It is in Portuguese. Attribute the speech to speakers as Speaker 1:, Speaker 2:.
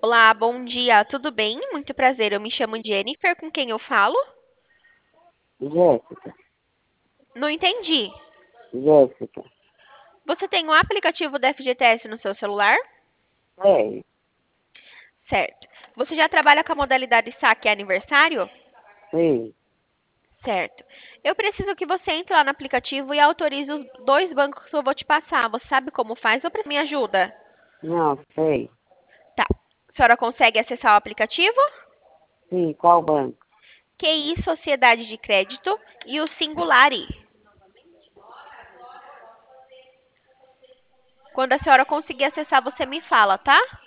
Speaker 1: Olá, bom dia, tudo bem? Muito prazer, eu me chamo Jennifer, com quem eu falo?
Speaker 2: Jéssica,
Speaker 1: Não entendi.
Speaker 2: Jéssica,
Speaker 1: Você tem o aplicativo da FGTS no seu celular?
Speaker 2: é,
Speaker 1: Certo. Você já trabalha com a modalidade saque aniversário?
Speaker 2: sei,
Speaker 1: Certo. Eu preciso que você entre lá no aplicativo e autorize os dois bancos que eu vou te passar. Você sabe como faz ou me ajuda?
Speaker 2: não, sei,
Speaker 1: Tá. A senhora consegue acessar o aplicativo?
Speaker 2: sim, qual banco?
Speaker 1: QI Sociedade de Crédito e o Singulari. Quando a senhora conseguir acessar, você me fala, tá?